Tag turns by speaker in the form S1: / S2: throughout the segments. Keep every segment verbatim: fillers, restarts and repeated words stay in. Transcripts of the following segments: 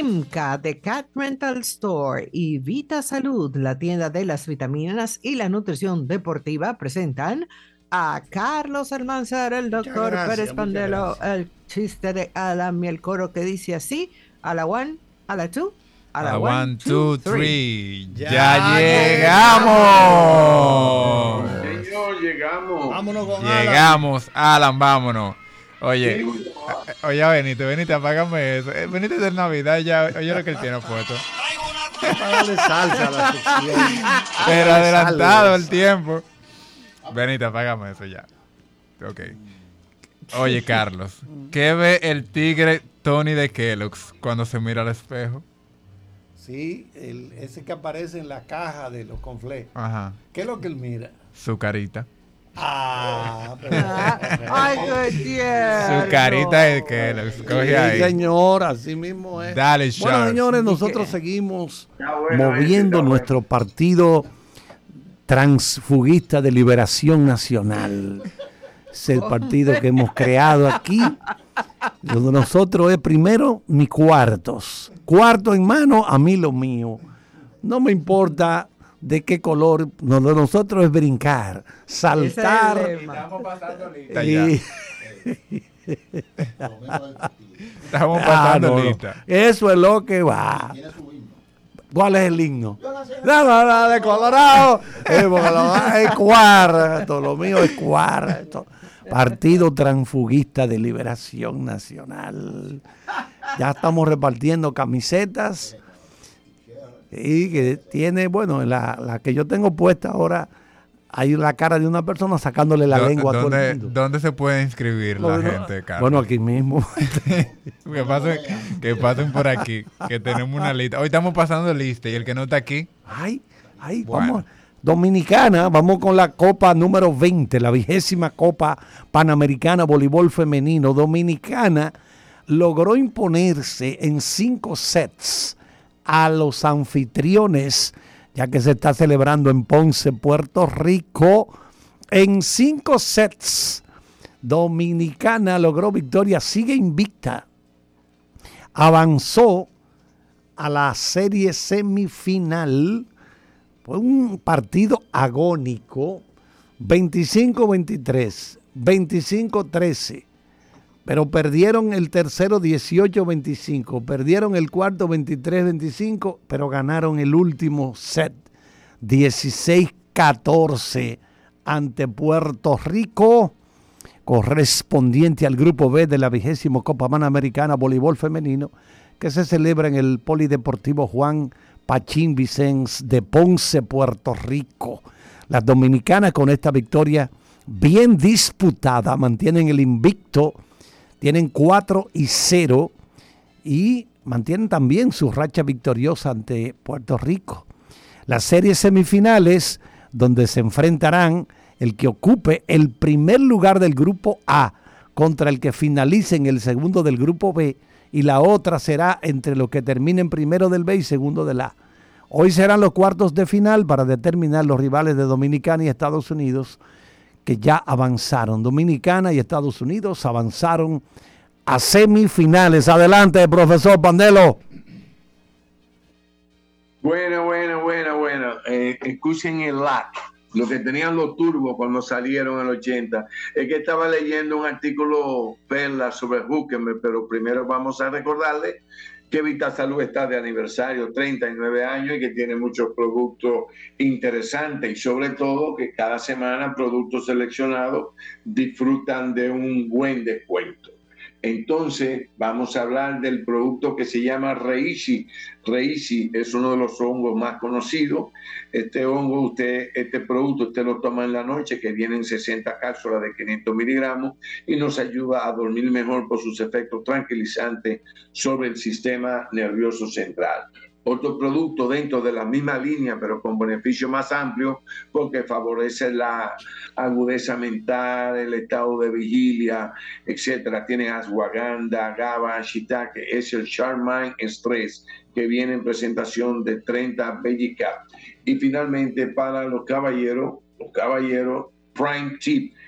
S1: Simca de Cat Rental Store y Vita Salud, la tienda de las vitaminas y la nutrición deportiva, presentan a Carlos Almanzar, el
S2: Muchas
S1: doctor
S2: gracias,
S1: Pérez
S2: muchas
S1: Pandelo,
S2: gracias.
S1: el chiste de Alan y el coro que dice así: a la one, a la two, a la
S3: A
S1: one,
S3: one,
S1: two,
S3: two,
S1: three.
S3: three.
S2: Ya
S3: Ya,
S2: llegamos.
S3: llegamos.
S4: Señor, llegamos.
S2: Vámonos con Alan.
S3: Llegamos, Alan, vámonos. Oye,
S4: Sí.
S3: a- oye, Benito, Benito, apágame eso. Eh, Benito es de Navidad ya, oye lo que él tiene puesto.
S2: Para darle salsa a la sección.
S3: Pero
S2: Dale
S3: adelantado
S2: salsa.
S3: el tiempo. Benito, apágame eso ya. Ok. Oye, Carlos, ¿qué ve el tigre Tony de Kellogg's cuando se mira al espejo?
S2: Sí, el, ese que aparece en la caja de los conflés.
S3: Ajá,
S2: ¿Qué es lo que él mira?
S3: su carita.
S2: Ah, pero...
S1: Ay, qué tierno.
S3: Su carita de Kellogg's. Coge
S2: Sí,
S3: ahí.
S2: señor, así mismo es.
S3: Dale,
S2: Bueno,
S3: Charles.
S2: señores,
S1: ¿Y
S2: nosotros
S1: qué?
S2: seguimos
S4: Está bueno,
S2: moviendo
S4: ese está
S2: nuestro partido transfuguista de liberación nacional. Es el partido que hemos creado aquí. Lo de nosotros es primero ni cuartos. Cuarto en mano, a mí lo mío. No me importa de qué color. Lo de nosotros es brincar, saltar.
S1: Ese es el lema.
S3: Estamos pasando lista ya.
S2: y-
S3: Estamos
S2: Ah,
S3: pasando
S2: no, no.
S3: lista.
S2: Eso es lo que va. ¿Cuál es el himno? No, no, no, de Colorado. Eh, porque lo- es cuarto, lo mío es cuarto. Partido Transfuguista de Liberación Nacional. Ya estamos repartiendo camisetas. Y que tiene, bueno, la, la que yo tengo puesta ahora, hay la cara de una persona sacándole la
S3: ¿Dó-
S2: lengua a todo
S3: ¿Dónde,
S2: el mundo.
S3: ¿Dónde se puede inscribir la
S2: Bueno,
S3: gente, Carlos?
S2: Bueno, aquí mismo.
S3: que, pasen, que pasen por aquí, que tenemos una lista. Hoy estamos pasando lista y el que no está aquí,
S2: Ay, ay,
S3: Bueno.
S2: vamos. Dominicana, vamos con la Copa número veinte, la vigésima Copa Panamericana Voleibol Femenino. Dominicana logró imponerse en cinco sets a los anfitriones, ya que se está celebrando en Ponce, Puerto Rico. En cinco sets, Dominicana logró victoria, sigue invicta. Avanzó a la serie semifinal. Fue un partido agónico, veinticinco veintitrés, veinticinco trece, pero perdieron el tercero dieciocho veinticinco, perdieron el cuarto veintitrés veinticinco, pero ganaron el último set dieciséis catorce ante Puerto Rico, correspondiente al grupo B de la vigésima Copa Panamericana Voleibol Femenino, que se celebra en el Polideportivo Juan Pachín Vicens de Ponce, Puerto Rico. Las dominicanas con esta victoria bien disputada mantienen el invicto, tienen cuatro y cero y mantienen también su racha victoriosa ante Puerto Rico. Las series semifinales donde se enfrentarán el que ocupe el primer lugar del grupo A contra el que finalice en el segundo del grupo B, y la otra será entre los que terminen primero del B y segundo del A. Hoy serán los cuartos de final para determinar los rivales de Dominicana y Estados Unidos que ya avanzaron. Dominicana y Estados Unidos avanzaron a semifinales. Adelante, profesor Pandelo.
S4: Bueno, bueno, bueno, bueno. Eh, escuchen el lag. Lo que tenían los turbos cuando salieron en el ochenta. Es que estaba leyendo un artículo Perla sobre Huckenberg, pero primero vamos a recordarle que Vitasalud está de aniversario, treinta y nueve años, y que tiene muchos productos interesantes, y sobre todo que cada semana productos seleccionados disfrutan de un buen descuento. Entonces vamos a hablar del producto que se llama Reishi. Reishi es uno de los hongos más conocidos. Este hongo, usted, este producto usted lo toma en la noche, que vienen sesenta cápsulas de quinientos miligramos, y nos ayuda a dormir mejor por sus efectos tranquilizantes sobre el sistema nervioso central. Otro producto dentro de la misma línea, pero con beneficio más amplio, porque favorece la agudeza mental, el estado de vigilia, etcétera. Tiene ashwagandha, GABA, shiitake, es el Charmin Stress, que viene en presentación de treinta Bellicap. Y finalmente, para los caballeros, los caballeros, Prime Tip,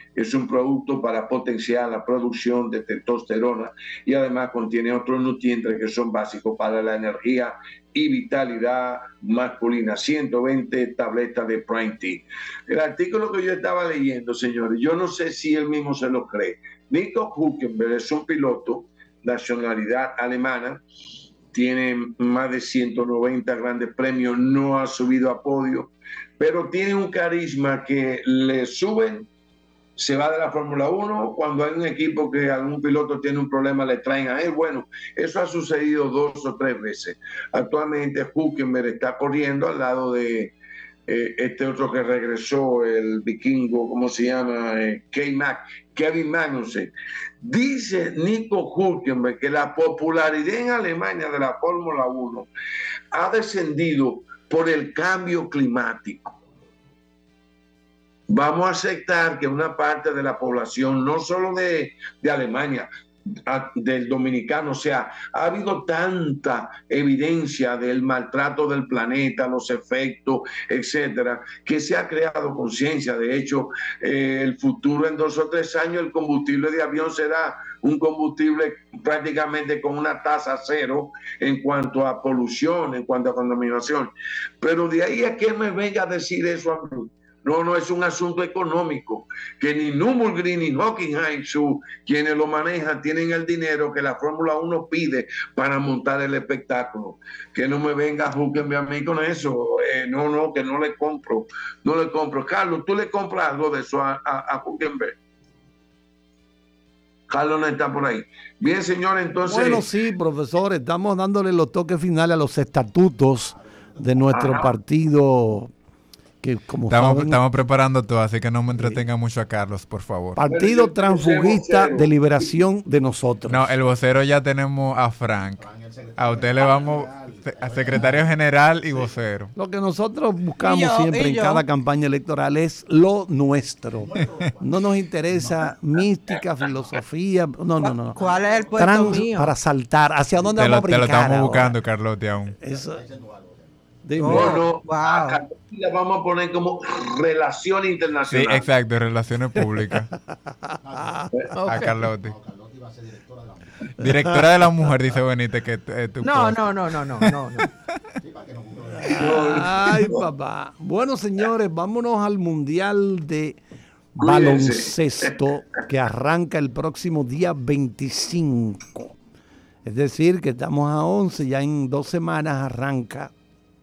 S4: Es un producto para potenciar la producción de testosterona y además contiene otros nutrientes que son básicos para la energía y vitalidad masculina. ciento veinte tabletas de Prime T. El artículo que yo estaba leyendo, señores, yo no sé si él mismo se lo cree. Nico Hülkenberg es un piloto, nacionalidad alemana, tiene más de ciento noventa grandes premios, no ha subido a podio, pero tiene un carisma que le suben, se va de la Fórmula uno, cuando hay un equipo que algún piloto tiene un problema le traen a él. Bueno, eso ha sucedido dos o tres veces. Actualmente Hülkenberg está corriendo al lado de eh, este otro que regresó, el vikingo, ¿cómo se llama? Eh, K-Mac, Kevin Magnussen. Dice Nico Hülkenberg que la popularidad en Alemania de la Fórmula uno ha descendido por el cambio climático. Vamos a aceptar que una parte de la población, no solo de, de Alemania, a, del dominicano, o sea, ha habido tanta evidencia del maltrato del planeta, los efectos, etcétera, que se ha creado conciencia. De hecho, eh, el futuro en dos o tres años, el combustible de avión será un combustible prácticamente con una tasa cero en cuanto a polución, en cuanto a contaminación. Pero de ahí a que me venga a decir eso a mí. No, no es un asunto económico, que ni Nürburgring ni Hockenheim, su, quienes lo manejan, tienen el dinero que la Fórmula uno pide para montar el espectáculo. Que no me venga a juzgarme a mí con eso. Eh, no, no, que no le compro. No le compro. Carlos, ¿tú le compras algo de eso a, a, a Hülkenberg? Carlos no está por ahí. Bien, señor, entonces...
S2: Bueno, sí, profesor, estamos dándole los toques finales a los estatutos de nuestro Ajá. partido... Que como
S3: estamos,
S2: saben,
S3: estamos preparando todo, así que no me entretenga sí. mucho a Carlos, por favor.
S2: Partido Transfugista de Liberación de Nosotros.
S3: No, el vocero ya tenemos a Frank. A usted le vamos a secretario general y vocero.
S2: Lo que nosotros buscamos
S1: yo,
S2: siempre en cada campaña electoral es lo nuestro. No nos interesa mística, filosofía. No, no, no.
S1: ¿Cuál es el puesto
S2: Trans,
S1: mío?
S2: Para saltar. ¿Hacia dónde
S3: te
S2: vamos
S3: lo,
S2: a brincar?
S3: Te lo estamos
S2: ahora?
S3: buscando, Carlote, aún.
S2: Eso.
S4: No, no, wow. Acá la vamos a poner como relaciones internacionales.
S3: Sí, exacto, relaciones públicas. okay. A Carlote. Directora de la mujer, dice Benítez que eh, tú
S1: no, no, no, no, no, no, no.
S2: Ay, papá. Bueno, señores, vámonos al Mundial de Baloncesto que arranca el próximo día veinticinco. Es decir, que estamos a once, ya en dos semanas arranca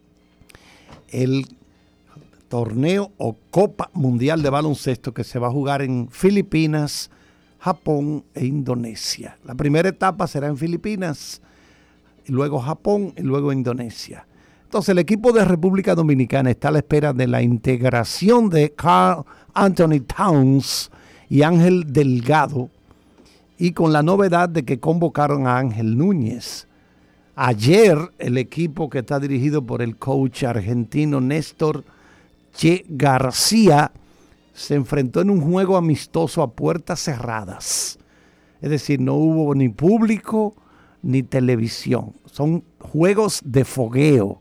S2: el torneo o Copa Mundial de Baloncesto que se va a jugar en Filipinas, Japón e Indonesia. La primera etapa será en Filipinas, y luego Japón y luego Indonesia. Entonces el equipo de República Dominicana está a la espera de la integración de Karl Anthony Towns y Ángel Delgado, y con la novedad de que convocaron a Ángel Núñez. Ayer el equipo que está dirigido por el coach argentino Néstor Che García se enfrentó en un juego amistoso a puertas cerradas. Es decir, no hubo ni público ni televisión. Son juegos de fogueo,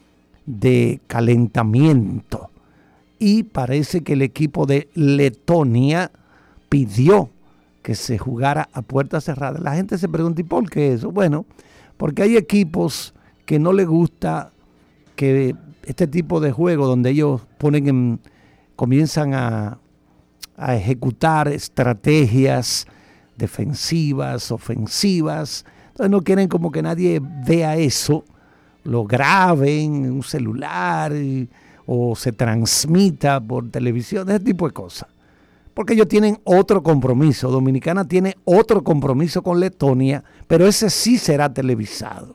S2: de calentamiento. Y parece que el equipo de Letonia pidió que se jugara a puertas cerradas. La gente se pregunta, ¿y por qué eso? Bueno, porque hay equipos que no les gusta que este tipo de juego donde ellos ponen en, comienzan a, a ejecutar estrategias defensivas, ofensivas. Entonces no quieren como que nadie vea eso, lo graben en un celular y, o se transmita por televisión, ese tipo de cosas. Porque ellos tienen otro compromiso. Dominicana tiene otro compromiso con Letonia, pero ese sí será televisado.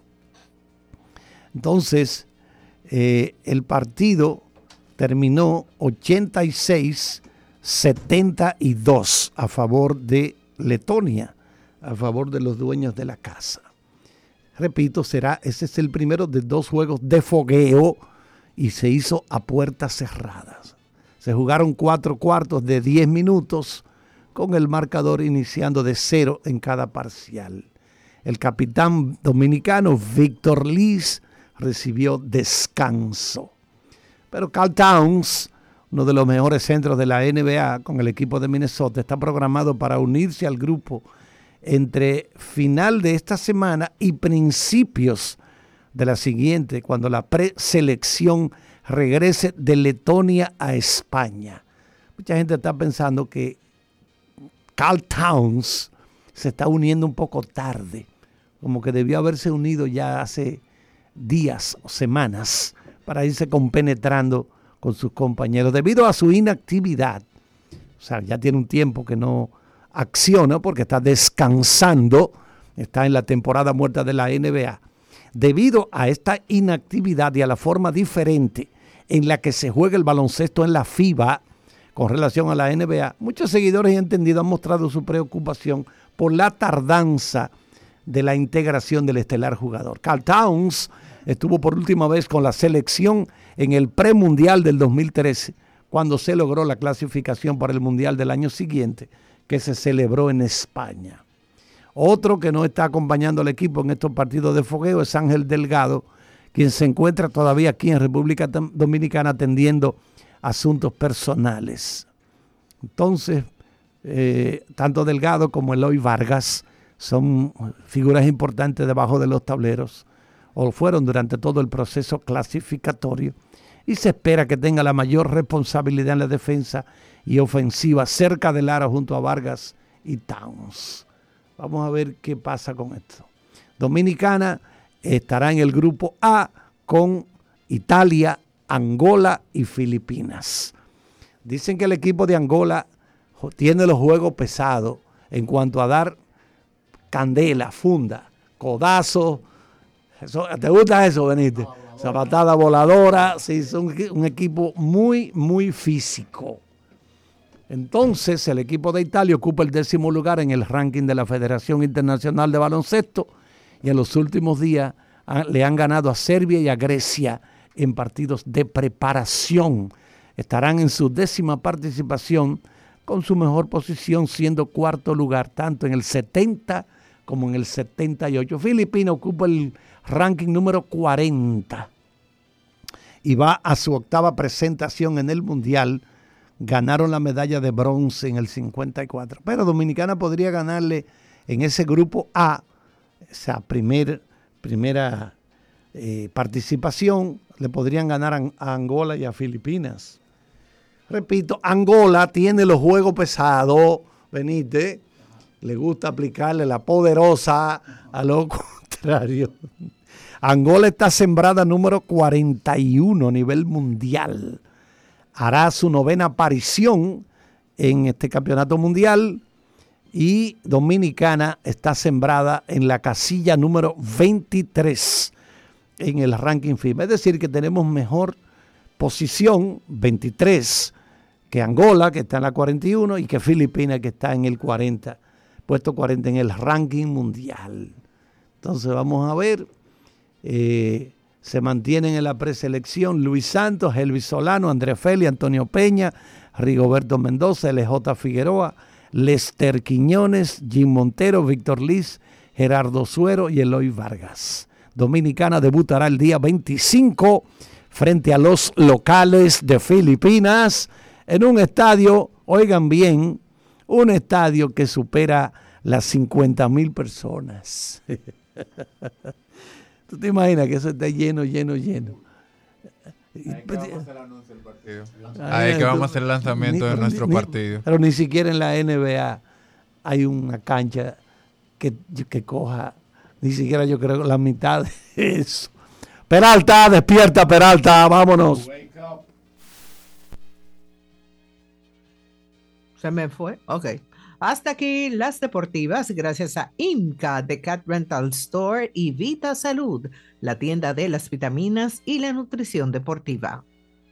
S2: Entonces, eh, el partido terminó ochenta y seis setenta y dos a favor de Letonia, a favor de los dueños de la casa. Repito, será, ese es el primero de dos juegos de fogueo y se hizo a puertas cerradas. Se jugaron cuatro cuartos de diez minutos con el marcador iniciando de cero en cada parcial. El capitán dominicano Víctor Liz recibió descanso. Pero Karl Towns uno de los mejores centros de la N B A con el equipo de Minnesota, está programado para unirse al grupo entre final de esta semana y principios de la siguiente, cuando la preselección regrese de Letonia a España. Mucha gente está pensando que Karl Towns se está uniendo un poco tarde, como que debió haberse unido ya hace días o semanas para irse compenetrando con sus compañeros debido a su inactividad. O sea, ya tiene un tiempo que no acciona porque está descansando, está en la temporada muerta de la N B A. Debido a esta inactividad y a la forma diferente en la que se juega el baloncesto en la FIBA con relación a la N B A, muchos seguidores y entendidos han mostrado su preocupación por la tardanza de la integración del estelar jugador. Karl Towns estuvo por última vez con la selección en el premundial del dos mil trece, cuando se logró la clasificación para el mundial del año siguiente, que se celebró en España. Otro que no está acompañando al equipo en estos partidos de fogueo es Ángel Delgado, quien se encuentra todavía aquí en República Dominicana atendiendo asuntos personales. Entonces, eh, tanto Delgado como Eloy Vargas son figuras importantes debajo de los tableros, o fueron durante todo el proceso clasificatorio, y se espera que tenga la mayor responsabilidad en la defensa y ofensiva cerca del aro junto a Vargas y Towns. Vamos a ver qué pasa con esto. Dominicana estará en el grupo A con Italia, Angola y Filipinas. Dicen que el equipo de Angola tiene los juegos pesados en cuanto a dar candela, funda, codazo. Eso, ¿te gusta eso, Benítez? Esa patada voladora. Sí, son un equipo muy, muy físico. Entonces, el equipo de Italia ocupa el décimo lugar en el ranking de la Federación Internacional de Baloncesto y en los últimos días ha, le han ganado a Serbia y a Grecia en partidos de preparación. Estarán en su décima participación con su mejor posición siendo cuarto lugar, tanto en el setenta como en el setenta y ocho. Filipinas ocupa el ranking número cuarenta y va a su octava presentación en el Mundial. Ganaron la medalla de bronce en el cincuenta y cuatro, pero Dominicana podría ganarle en ese grupo A, esa primer, primera eh, participación, le podrían ganar a, a Angola y a Filipinas. Repito, Angola tiene los juegos pesados, Benítez, le gusta aplicarle la poderosa a lo contrario. Angola está sembrada número cuarenta y uno a nivel mundial. Hará su novena aparición en este campeonato mundial y Dominicana está sembrada en la casilla número veintitrés en el ranking FIBA. Es decir, que tenemos mejor posición, veintitrés, que Angola, que está en la cuarenta y uno, y que Filipinas, que está en el cuarenta, puesto cuarenta en el ranking mundial. Entonces vamos a ver, eh, se mantienen en la preselección Luis Santos, Elvis Solano, André Feli, Antonio Peña, Rigoberto Mendoza, L J Figueroa, Lester Quiñones, Jim Montero, Víctor Liz, Gerardo Suero y Eloy Vargas. Dominicana debutará el día veinticinco frente a los locales de Filipinas en un estadio, oigan bien, un estadio que supera las cincuenta mil personas. ¿Tú te imaginas que eso esté lleno, lleno, lleno?
S3: Ahí que vamos a hacer el anuncio del partido. Ahí que vamos a hacer el lanzamiento de nuestro partido.
S2: Pero ni siquiera en la N B A hay una cancha que, que coja, ni siquiera yo creo la mitad de eso. Peralta, despierta Peralta, vámonos.
S1: Se me fue, ok. Hasta aquí las deportivas, gracias a Inca de Cat Rental Store y Vita Salud, la tienda de las vitaminas y la nutrición deportiva.